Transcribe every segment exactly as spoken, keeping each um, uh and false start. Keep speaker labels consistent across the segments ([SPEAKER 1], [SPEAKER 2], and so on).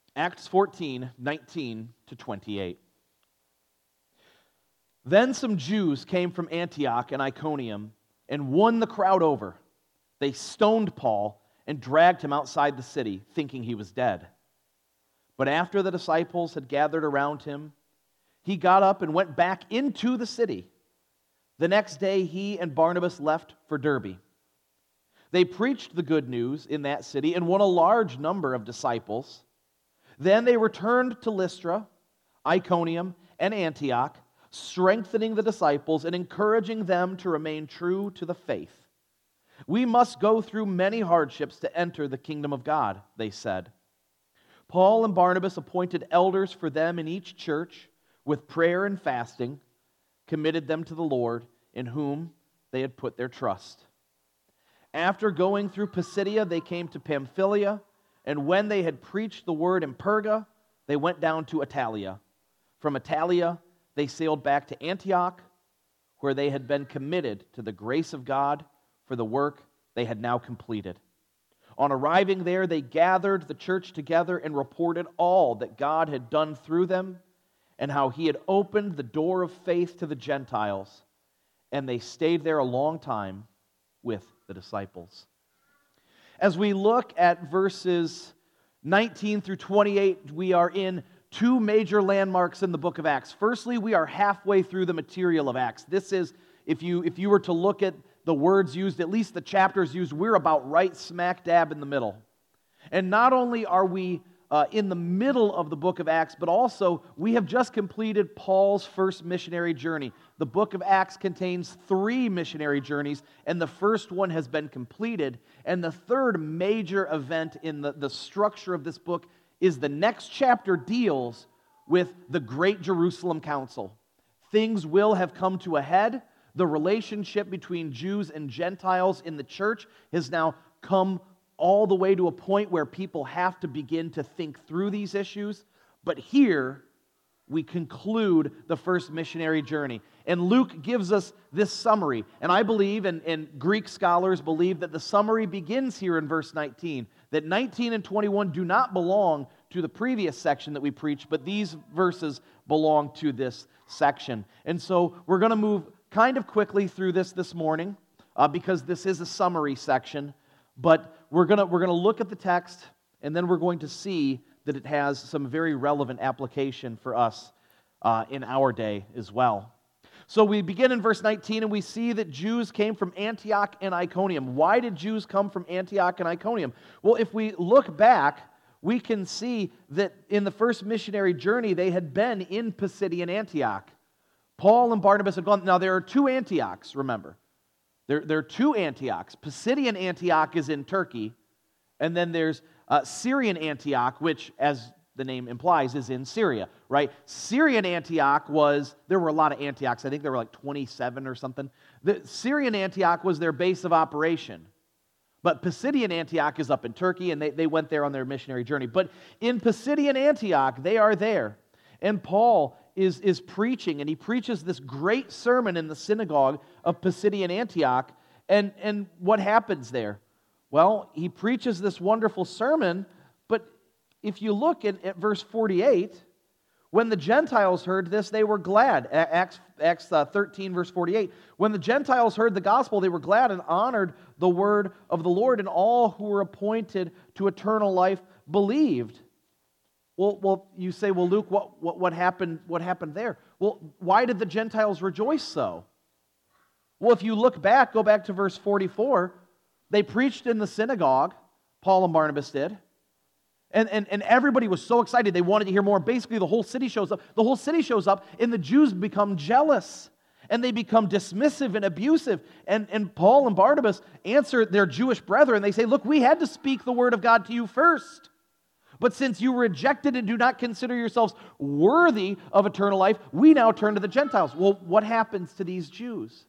[SPEAKER 1] Acts fourteen, nineteen to twenty-eight. Then some Jews came from Antioch and Iconium and won the crowd over. They stoned Paul and dragged him outside the city, thinking he was dead. But after the disciples had gathered around him, he got up and went back into the city. The next day he and Barnabas left for Derbe. They preached the good news in that city and won a large number of disciples. Then they returned to Lystra, Iconium, and Antioch, strengthening the disciples and encouraging them to remain true to the faith. We must go through many hardships to enter the kingdom of God, they said. Paul and Barnabas appointed elders for them in each church with prayer and fasting, committed them to the Lord, in whom they had put their trust. After going through Pisidia, they came to Pamphylia, and when they had preached the word in Perga, they went down to Attalia. From Attalia, they sailed back to Antioch, where they had been committed to the grace of God for the work they had now completed. On arriving there, they gathered the church together and reported all that God had done through them and how he had opened the door of faith to the Gentiles, and they stayed there a long time with the disciples. As we look at verses nineteen through twenty-eight, we are in two major landmarks in the book of Acts. Firstly, we are halfway through the material of Acts. This is, if you if you were to look at the words used, at least the chapters used, we're about right smack dab in the middle. And not only are we uh, in the middle of the book of Acts, but also we have just completed Paul's first missionary journey. The book of Acts contains three missionary journeys, and the first one has been completed. And the third major event in the, the structure of this book is the next chapter deals with the Great Jerusalem Council. Things will have come to a head. The relationship between Jews and Gentiles in the church has now come all the way to a point where people have to begin to think through these issues. But here, we conclude the first missionary journey. And Luke gives us this summary. And I believe, and, and Greek scholars believe, that the summary begins here in verse nineteen. That nineteen and twenty-one do not belong to the previous section that we preached, but these verses belong to this section. And so we're going to move kind of quickly through this this morning uh, because this is a summary section. But we're going to we're going to look at the text, and then we're going to see that it has some very relevant application for us uh, in our day as well. So we begin in verse nineteen, and we see that Jews came from Antioch and Iconium. Why did Jews come from Antioch and Iconium? Well, if we look back, we can see that in the first missionary journey, they had been in Pisidian Antioch. Paul and Barnabas had gone. Now, there are two Antiochs, remember. There, there are two Antiochs. Pisidian Antioch is in Turkey, and then there's uh, Syrian Antioch, which, as the name implies, is in Syria, right? Syrian Antioch was, there were a lot of Antiochs. I think there were like twenty-seven or something. The Syrian Antioch was their base of operation. But Pisidian Antioch is up in Turkey, and they, they went there on their missionary journey. But in Pisidian Antioch, they are there. And Paul is, is preaching, and he preaches this great sermon in the synagogue of Pisidian Antioch. And, and what happens there? Well, he preaches this wonderful sermon, but if you look at, at verse forty-eight, when the Gentiles heard this, they were glad. Acts, Acts uh, thirteen, verse forty-eight. When the Gentiles heard the gospel, they were glad and honored the word of the Lord, and all who were appointed to eternal life believed. Well, well, you say, well, Luke, what, what, what happened, what happened there? Well, why did the Gentiles rejoice so? Well, if you look back, go back to verse forty-four, they preached in the synagogue, Paul and Barnabas did, and, and, and everybody was so excited, they wanted to hear more. Basically, the whole city shows up. The whole city shows up, and the Jews become jealous, and they become dismissive and abusive. And, and Paul and Barnabas answer their Jewish brethren. They say, look, we had to speak the word of God to you first. But since you rejected and do not consider yourselves worthy of eternal life, we now turn to the Gentiles. Well, what happens to these Jews?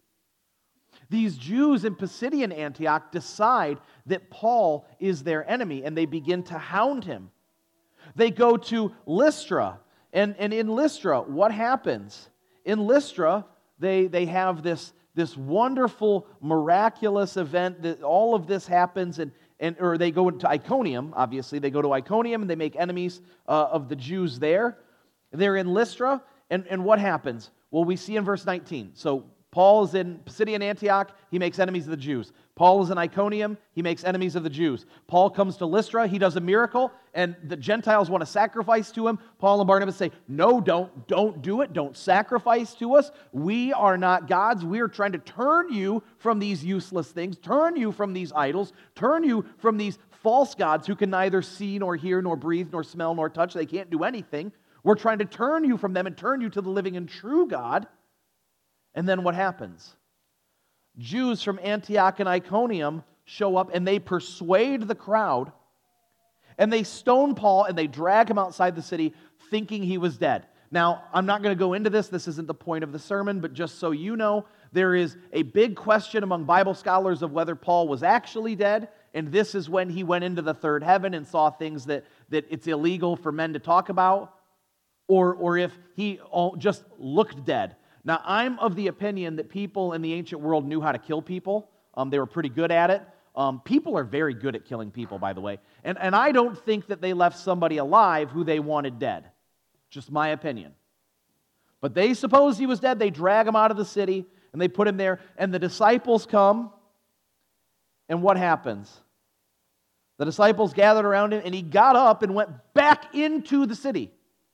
[SPEAKER 1] These Jews in Pisidian Antioch decide that Paul is their enemy, and they begin to hound him. They go to Lystra, and, and in Lystra, what happens? In Lystra, they, they have this, this wonderful, miraculous event that all of this happens, and and or they go to Iconium, obviously. They go to Iconium, and they make enemies uh, of the Jews there. They're in Lystra, and, and what happens? Well, we see in verse nineteen. So Paul is in Pisidian Antioch, he makes enemies of the Jews. Paul is in Iconium, he makes enemies of the Jews. Paul comes to Lystra, he does a miracle, and the Gentiles want to sacrifice to him. Paul and Barnabas say, no, don't, don't do it, don't sacrifice to us. We are not gods. We are trying to turn you from these useless things, turn you from these idols, turn you from these false gods who can neither see nor hear nor breathe nor smell nor touch. They can't do anything. We're trying to turn you from them and turn you to the living and true God. And then what happens? Jews from Antioch and Iconium show up and they persuade the crowd and they stone Paul and they drag him outside the city thinking he was dead. Now, I'm not going to go into this. This isn't the point of the sermon, but just so you know, there is a big question among Bible scholars of whether Paul was actually dead, and this is when he went into the third heaven and saw things that, that it's illegal for men to talk about, or, or if he just looked dead. Now, I'm of the opinion that people in the ancient world knew how to kill people. Um, they were pretty good at it. Um, people are very good at killing people, by the way. And, and I don't think that they left somebody alive who they wanted dead. Just my opinion. But they suppose he was dead. They drag him out of the city, and they put him there. And the disciples come, and what happens? The disciples gathered around him, and he got up and went back into the city.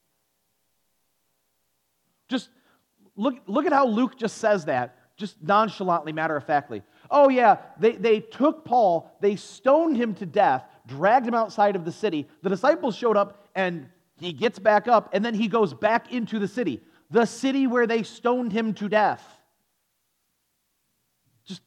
[SPEAKER 1] Just Look, look at how Luke just says that, just nonchalantly, matter-of-factly. Oh yeah, they, they took Paul, they stoned him to death, dragged him outside of the city. The disciples showed up, and he gets back up, and then he goes back into the city. The city where they stoned him to death. Just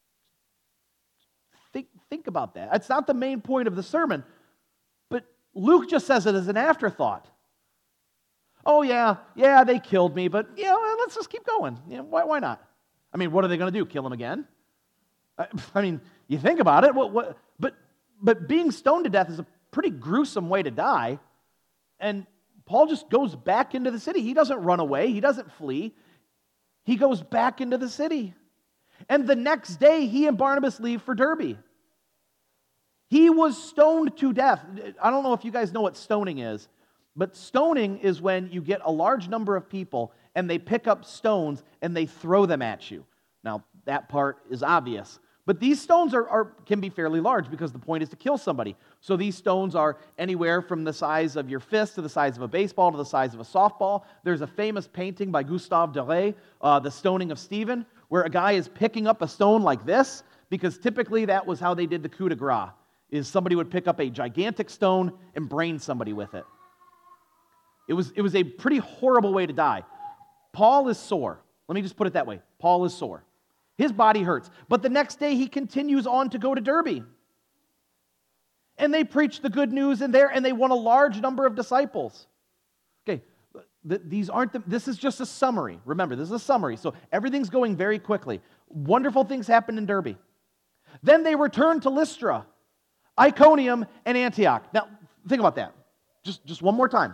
[SPEAKER 1] think, think about that. It's not the main point of the sermon, but Luke just says it as an afterthought. Oh, yeah, yeah, they killed me, but, yeah, well, let's just keep going. Yeah, why, why not? I mean, what are they going to do, kill him again? I, I mean, you think about it, what, what, but, but being stoned to death is a pretty gruesome way to die, and Paul just goes back into the city. He doesn't run away. He doesn't flee. He goes back into the city. And the next day, he and Barnabas leave for Derbe. He was stoned to death. I don't know if you guys know what stoning is, but stoning is when you get a large number of people and they pick up stones and they throw them at you. Now, that part is obvious. But these stones are, are can be fairly large because the point is to kill somebody. So these stones are anywhere from the size of your fist to the size of a baseball to the size of a softball. There's a famous painting by Gustave Doré, uh, The Stoning of Stephen, where a guy is picking up a stone like this because typically that was how they did the coup de grace, is somebody would pick up a gigantic stone and brain somebody with it. It was, it was a pretty horrible way to die. Paul is sore. Let me just put it that way. Paul is sore. His body hurts. But the next day he continues on to go to Derbe. And they preach the good news in there, and they won a large number of disciples. Okay, th- these aren't the, this is just a summary. Remember, this is a summary. So everything's going very quickly. Wonderful things happened in Derbe. Then they returned to Lystra, Iconium, and Antioch. Now, think about that. Just, just one more time.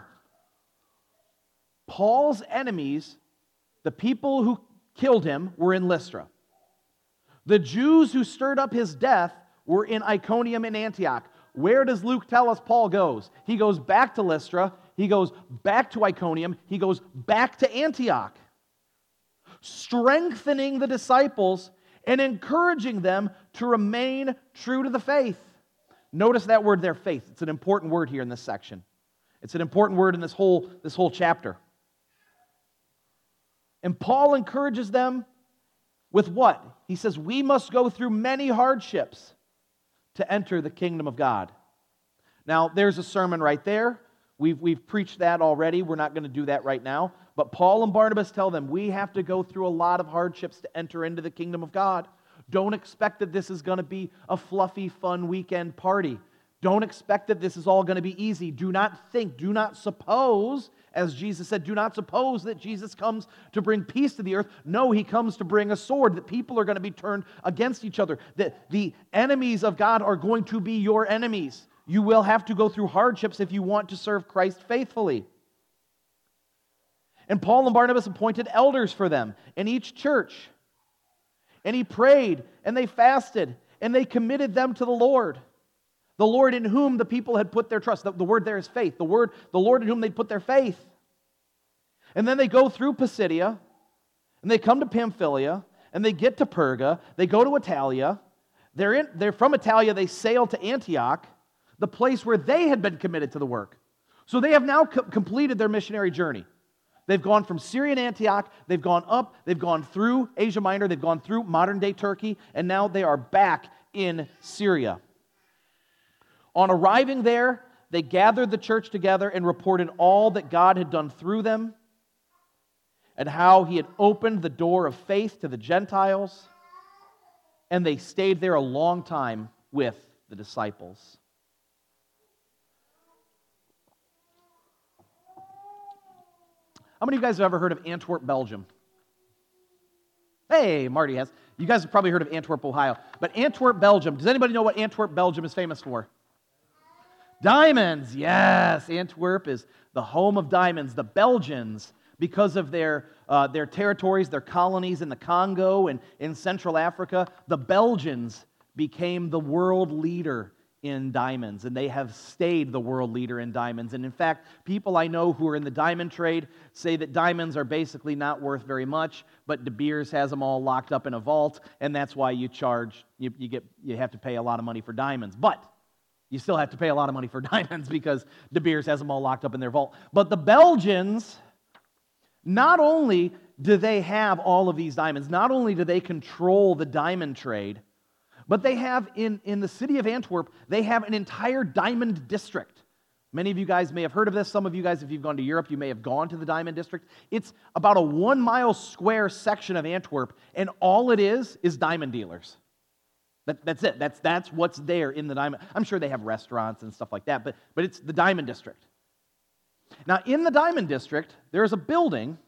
[SPEAKER 1] Paul's enemies, the people who killed him, were in Lystra. The Jews who stirred up his death were in Iconium and Antioch. Where does Luke tell us Paul goes? He goes back to Lystra, he goes back to Iconium, he goes back to Antioch, strengthening the disciples and encouraging them to remain true to the faith. Notice that word there, faith. It's an important word here in this section. It's an important word in this whole, this whole chapter. And Paul encourages them with what? He says, we must go through many hardships to enter the kingdom of God. Now, there's a sermon right there. We've, we've preached that already. We're not going to do that right now. But Paul and Barnabas tell them, we have to go through a lot of hardships to enter into the kingdom of God. Don't expect that this is going to be a fluffy, fun weekend party. Don't expect that this is all going to be easy. Do not think, do not suppose, as Jesus said, do not suppose that Jesus comes to bring peace to the earth. No, he comes to bring a sword, that people are going to be turned against each other, that the enemies of God are going to be your enemies. You will have to go through hardships if you want to serve Christ faithfully. And Paul and Barnabas appointed elders for them in each church. And he prayed, and they fasted, and they committed them to the Lord. The Lord in whom the people had put their trust. The, the word there is faith. The word, the Lord in whom they'd put their faith. And then they go through Pisidia, and they come to Pamphylia, and they get to Perga. They go to Italia. They're, in, they're from Italia. They sail to Antioch, the place where they had been committed to the work. So they have now co- completed their missionary journey. They've gone from Syrian Antioch, they've gone up, they've gone through Asia Minor, they've gone through modern-day Turkey, and now they are back in Syria. On arriving there, they gathered the church together and reported all that God had done through them and how He had opened the door of faith to the Gentiles, and they stayed there a long time with the disciples. How many of you guys have ever heard of Antwerp, Belgium? Hey, Marty has. You guys have probably heard of Antwerp, Ohio. But Antwerp, Belgium, does anybody know what Antwerp, Belgium is famous for? Diamonds, yes. Antwerp is the home of diamonds. The Belgians, because of their, uh, their territories, their colonies in the Congo and in Central Africa, the Belgians became the world leader in diamonds, and they have stayed the world leader in diamonds. And in fact, people I know who are in the diamond trade say that diamonds are basically not worth very much, but De Beers has them all locked up in a vault, and that's why you charge, you, you get, you have to pay a lot of money for diamonds. But you still have to pay a lot of money for diamonds because De Beers has them all locked up in their vault. But the Belgians, not only do they have all of these diamonds, not only do they control the diamond trade, but they have, in, in the city of Antwerp, they have an entire diamond district. Many of you guys may have heard of this. Some of you guys, if you've gone to Europe, you may have gone to the diamond district. It's about a one-mile square section of Antwerp, and all it is is diamond dealers. That, that's it. That's, that's what's there in the diamond. I'm sure they have restaurants and stuff like that, but, but it's the diamond district. Now, in the diamond district, there is a building,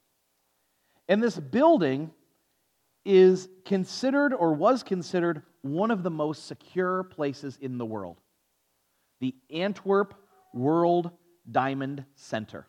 [SPEAKER 1] and this building is considered or was considered one of the most secure places in the world. The Antwerp World Diamond Center.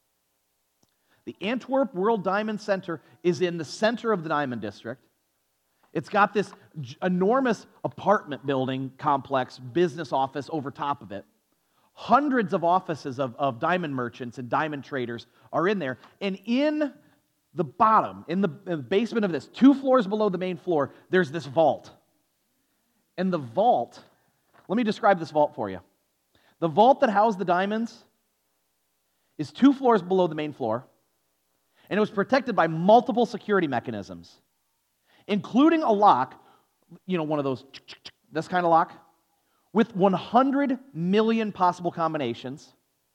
[SPEAKER 1] The Antwerp World Diamond Center is in the center of the Diamond District. It's got this enormous apartment building complex, business office over top of it. Hundreds of offices of, of diamond merchants and diamond traders are in there. And in the bottom, in the, in the basement of this, two floors below the main floor, there's this vault. And the vault, let me describe this vault for you. The vault that housed the diamonds is two floors below the main floor, and it was protected by multiple security mechanisms, including a lock, you know, one of those, this kind of lock, with one hundred million possible combinations,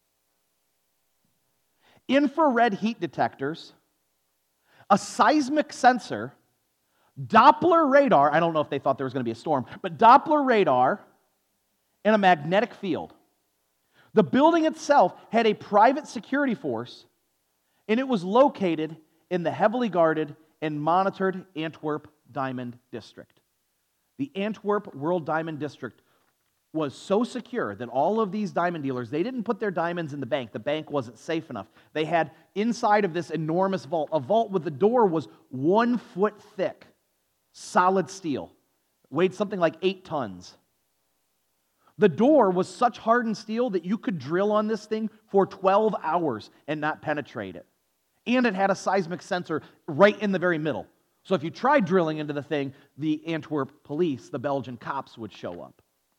[SPEAKER 1] infrared heat detectors, a seismic sensor, Doppler radar, I don't know if they thought there was going to be a storm, but Doppler radar, and a magnetic field. The building itself had a private security force, and it was located in the heavily guarded and monitored Antwerp Diamond District. The Antwerp World Diamond District was so secure that all of these diamond dealers, they didn't put their diamonds in the bank. The bank wasn't safe enough. They had inside of this enormous vault, a vault with the door was one foot thick, solid steel, weighed something like eight tons. The door was such hardened steel that you could drill on this thing for twelve hours and not penetrate it. And it had a seismic sensor right in the very middle. So if you tried drilling into the thing, the Antwerp police, the Belgian cops, would show up.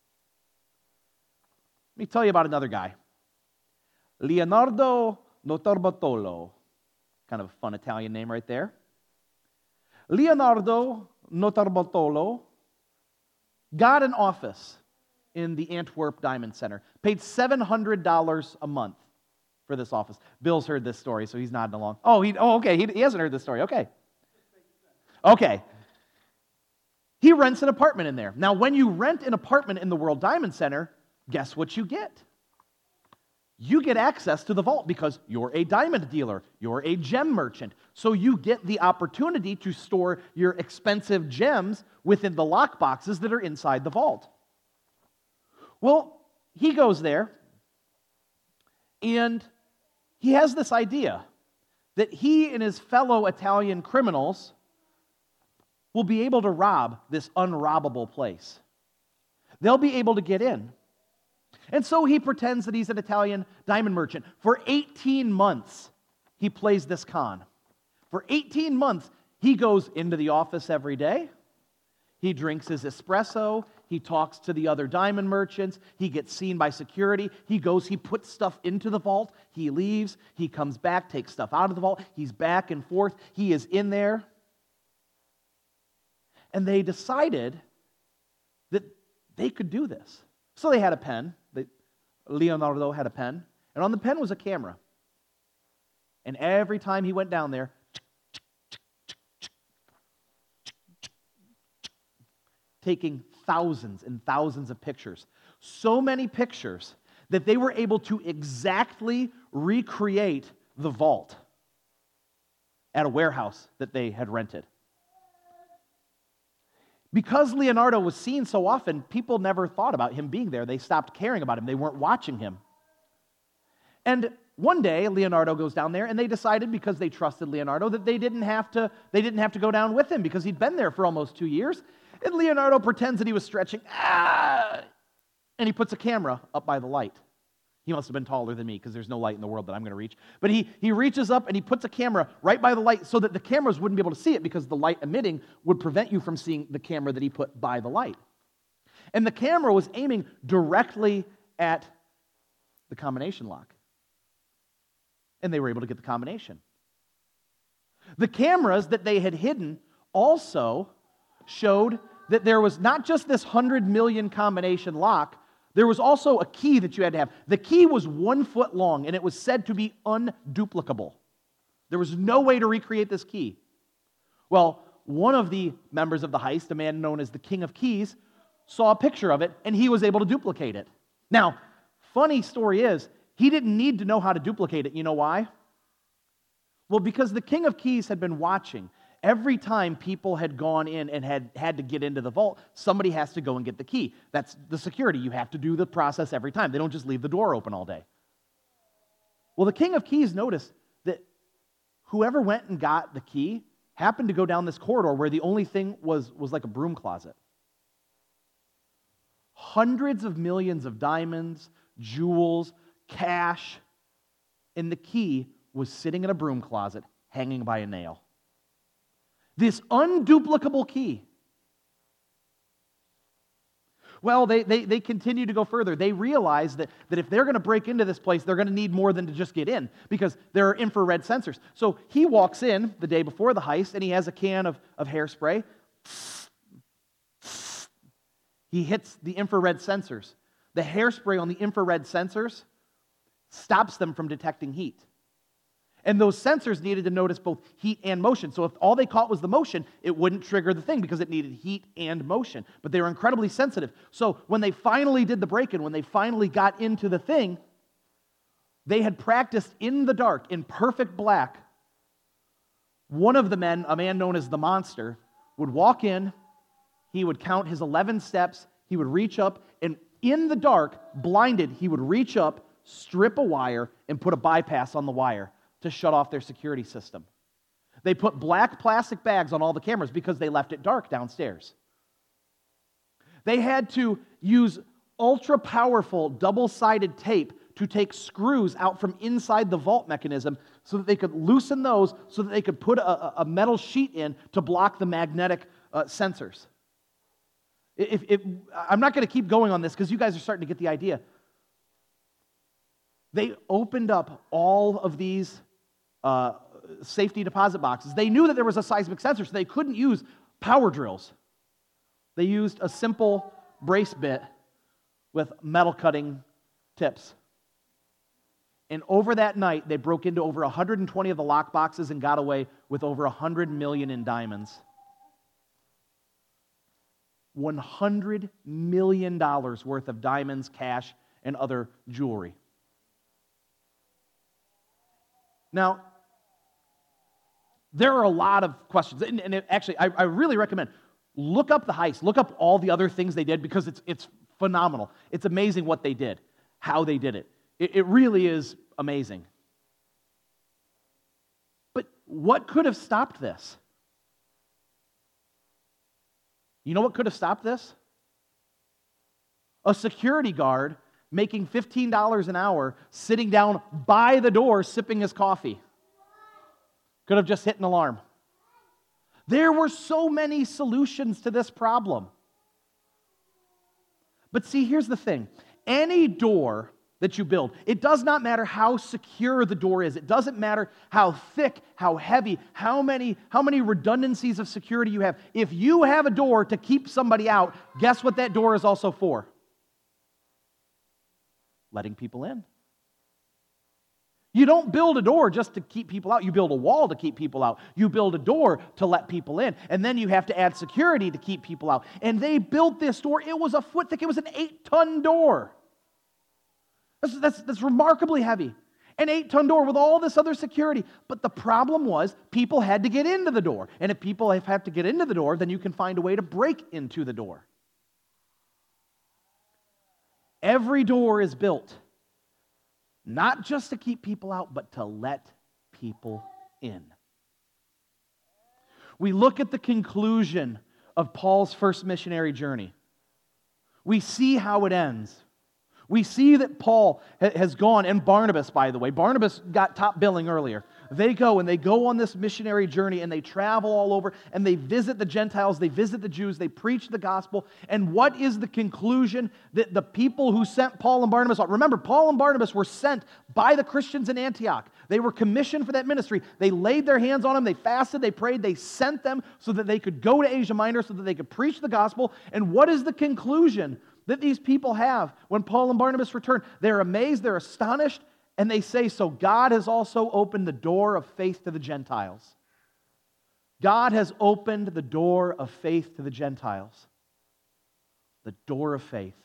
[SPEAKER 1] Let me tell you about another guy. Leonardo Notarbartolo. Kind of a fun Italian name right there. Leonardo Notarbartolo got an office in the Antwerp Diamond Center. Paid seven hundred dollars a month for this office. Bill's heard this story, so he's nodding along. Oh, he, oh okay, he, he hasn't heard this story. Okay. Okay. He rents an apartment in there. Now, when you rent an apartment in the World Diamond Center, guess what you get? You get access to the vault because you're a diamond dealer. You're a gem merchant. So you get the opportunity to store your expensive gems within the lock boxes that are inside the vault. Well, he goes there, and he has this idea that he and his fellow Italian criminals will be able to rob this unrobbable place. they'll be able to get in. And so he pretends that he's an Italian diamond merchant. For eighteen months, he plays this con. For eighteen months, he goes into the office every day. He drinks his espresso. He talks to the other diamond merchants. He gets seen by security. He goes, he puts stuff into the vault. He leaves. He comes back, takes stuff out of the vault. He's back and forth. He is in there. And they decided that they could do this. So they had a pen. They, Leonardo had a pen. And on the pen was a camera. And every time he went down there, taking thousands and thousands of pictures. So many pictures that they were able to exactly recreate the vault at a warehouse that they had rented. Because Leonardo was seen so often, people never thought about him being there. They stopped caring about him. They weren't watching him. And one day, Leonardo goes down there, and they decided, because they trusted Leonardo, that they didn't have to, they didn't have to go down with him because he'd been there for almost two years. And Leonardo pretends that he was stretching, ah, and he puts a camera up by the light. He must have been taller than me because there's no light in the world that I'm going to reach. But he, he reaches up and he puts a camera right by the light so that the cameras wouldn't be able to see it because the light emitting would prevent you from seeing the camera that he put by the light. And the camera was aiming directly at the combination lock. And they were able to get the combination. The cameras that they had hidden also showed that there was not just this one hundred million combination lock, there was also a key that you had to have. The key was one foot long, and it was said to be unduplicable. There was no way to recreate this key. Well, one of the members of the heist, a man known as the King of Keys, saw a picture of it, and he was able to duplicate it. Now, funny story is, he didn't need to know how to duplicate it. You know why? Well, because the King of Keys had been watching. Every time people had gone in and had had to get into the vault, somebody has to go and get the key. That's the security. You have to do the process every time. They don't just leave the door open all day. Well, the King of Keys noticed that whoever went and got the key happened to go down this corridor where the only thing was, was like a broom closet. Hundreds of millions of diamonds, jewels, cash, and the key was sitting in a broom closet hanging by a nail. This unduplicable key. Well, they, they, they continue to go further. They realize that, that if they're going to break into this place, they're going to need more than to just get in because there are infrared sensors. So he walks in the day before the heist, and he has a can of, of hairspray. He hits the infrared sensors. The hairspray on the infrared sensors stops them from detecting heat. And those sensors needed to notice both heat and motion. So if all they caught was the motion, it wouldn't trigger the thing because it needed heat and motion. But they were incredibly sensitive. So when they finally did the break-in, when they finally got into the thing, they had practiced in the dark, in perfect black. One of the men, a man known as the Monster, would walk in, he would count his eleven steps, he would reach up, and in the dark, blinded, he would reach up, strip a wire, and put a bypass on the wire to shut off their security system. They put black plastic bags on all the cameras because they left it dark downstairs. They had to use ultra-powerful double-sided tape to take screws out from inside the vault mechanism so that they could loosen those so that they could put a, a metal sheet in to block the magnetic uh, sensors. If, if, I'm not going to keep going on this because you guys are starting to get the idea. They opened up all of these uh, safety deposit boxes. They knew that there was a seismic sensor, so they couldn't use power drills. They used a simple brace bit with metal cutting tips. And over that night, they broke into over one hundred twenty of the lock boxes and got away with over one hundred million in diamonds. one hundred million dollars worth of diamonds, cash, and other jewelry. Now, there are a lot of questions, and, and it, actually, I, I really recommend, look up the heist, look up all the other things they did, because it's, it's phenomenal. It's amazing what they did, how they did it. It, it really is amazing. But what could have stopped this? You know what could have stopped this? a security guard making fifteen dollars an hour sitting down by the door sipping his coffee. Could have just hit an alarm. There were so many solutions to this problem. But see, here's the thing. Any door that you build, it does not matter how secure the door is. It doesn't matter how thick, how heavy, how many, how many redundancies of security you have. If you have a door to keep somebody out, guess what that door is also for? Letting people in. You don't build a door just to keep people out. You build a wall to keep people out. You build a door to let people in. And then you have to add security to keep people out. And they built this door. It was a foot thick. It was an eight-ton door. That's, that's, that's remarkably heavy. An eight-ton door with all this other security. But the problem was people had to get into the door. And if people have to get into the door, then you can find a way to break into the door. Every door is built not just to keep people out, but to let people in. We look at the conclusion of Paul's first missionary journey. We see how it ends. We see that Paul has gone, and Barnabas, by the way, Barnabas got top billing earlier. They go and they go on this missionary journey and they travel all over and they visit the Gentiles, they visit the Jews, they preach the gospel. And what is the conclusion that the people who sent Paul and Barnabas on? Remember, Paul and Barnabas were sent by the Christians in Antioch. They were commissioned for that ministry. They laid their hands on them, they fasted, they prayed, they sent them so that they could go to Asia Minor, so that they could preach the gospel. And what is the conclusion that these people have when Paul and Barnabas return? They're amazed, they're astonished, and they say, so God has also opened the door of faith to the Gentiles. God has opened the door of faith to the Gentiles. The door of faith.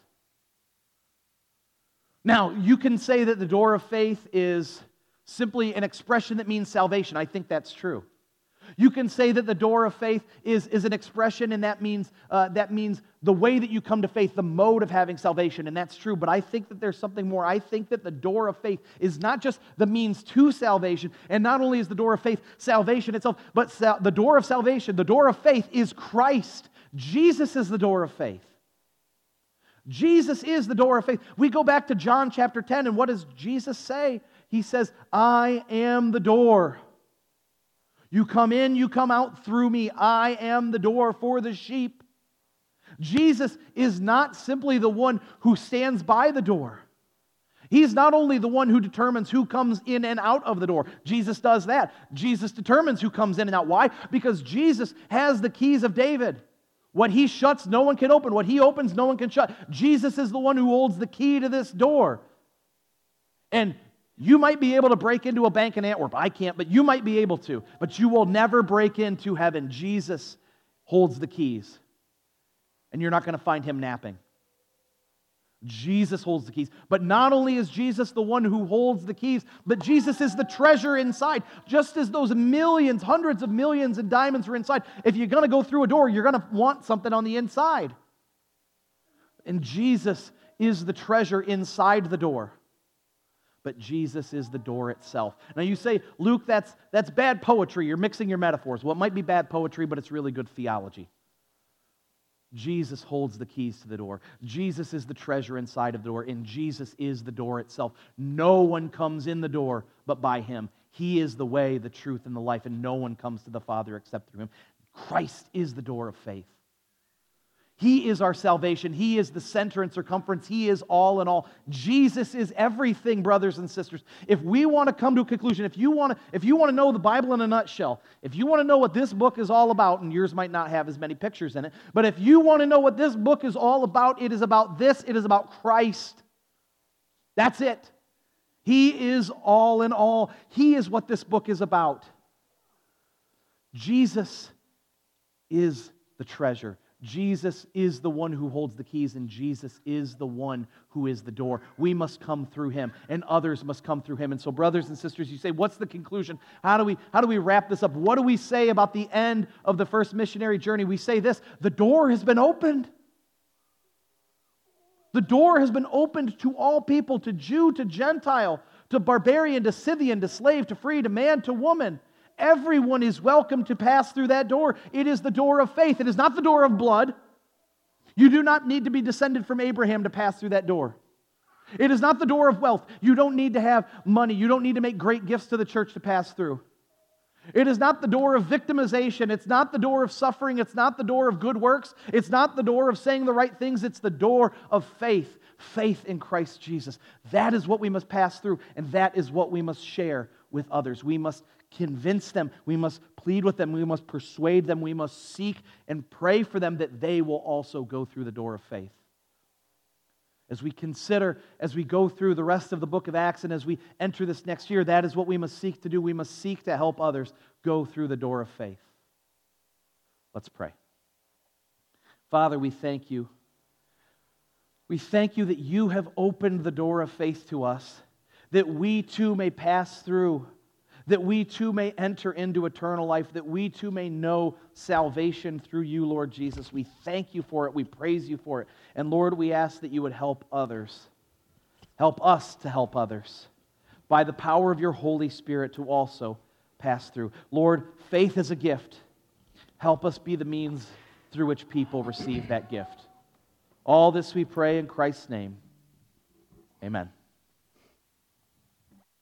[SPEAKER 1] Now, you can say that the door of faith is simply an expression that means salvation. I think that's true. You can say that the door of faith is, is an expression, and that means uh, that means the way that you come to faith, the mode of having salvation, and that's true. But I think that there's something more. I think that the door of faith is not just the means to salvation, and not only is the door of faith salvation itself, but sal- the door of salvation, the door of faith is Christ. Jesus is the door of faith. Jesus is the door of faith. We go back to John chapter ten, and what does Jesus say? He says, I am the door. You come in, you come out through me. I am the door for the sheep. Jesus is not simply the one who stands by the door. He's not only the one who determines who comes in and out of the door. Jesus does that. Jesus determines who comes in and out. Why? Because Jesus has the keys of David. What he shuts, no one can open. What he opens, no one can shut. Jesus is the one who holds the key to this door. And you might be able to break into a bank in Antwerp. I can't, but you might be able to. But you will never break into heaven. Jesus holds the keys. And you're not going to find him napping. Jesus holds the keys. But not only is Jesus the one who holds the keys, but Jesus is the treasure inside. Just as those millions, hundreds of millions of diamonds are inside, if you're going to go through a door, you're going to want something on the inside. And Jesus is the treasure inside the door. But Jesus is the door itself. Now you say, Luke, that's, that's bad poetry. You're mixing your metaphors. Well, it might be bad poetry, but it's really good theology. Jesus holds the keys to the door. Jesus is the treasure inside of the door, and Jesus is the door itself. No one comes in the door but by him. He is the way, the truth, and the life, and no one comes to the Father except through him. Christ is the door of faith. He is our salvation. He is the center and circumference. He is all in all. Jesus is everything, brothers and sisters. If we want to come to a conclusion, if you want to, if you want to know the Bible in a nutshell, if you want to know what this book is all about, and yours might not have as many pictures in it, but if you want to know what this book is all about, it is about this. It is about Christ. That's it. He is all in all. He is what this book is about. Jesus is the treasure. Jesus is the one who holds the keys, and Jesus is the one who is the door. We must come through him, and others must come through him. And so, brothers and sisters, you say, what's the conclusion? How do we, how do we wrap this up? What do we say about the end of the first missionary journey? We say this: the door has been opened. The door has been opened to all people, to Jew, to Gentile, to barbarian, to Scythian, to slave, to free, to man, to woman. Everyone is welcome to pass through that door. It is the door of faith. It is not the door of blood. You do not need to be descended from Abraham to pass through that door. It is not the door of wealth. You don't need to have money. You don't need to make great gifts to the church to pass through. It is not the door of victimization. It's not the door of suffering. It's not the door of good works. It's not the door of saying the right things. It's the door of faith. Faith in Christ Jesus. That is what we must pass through, and that is what we must share with others. We must convince them. We must plead with them. We must persuade them. We must seek and pray for them that they will also go through the door of faith. As we consider, as we go through the rest of the book of Acts and as we enter this next year, that is what we must seek to do. We must seek to help others go through the door of faith. Let's pray. Father, we thank you. We thank you that you have opened the door of faith to us, that we too may pass through, that we too may enter into eternal life, that we too may know salvation through you, Lord Jesus. We thank you for it. We praise you for it. And Lord, we ask that you would help others. Help us to help others by the power of your Holy Spirit to also pass through. Lord, faith is a gift. Help us be the means through which people receive that gift. All this we pray in Christ's name. Amen.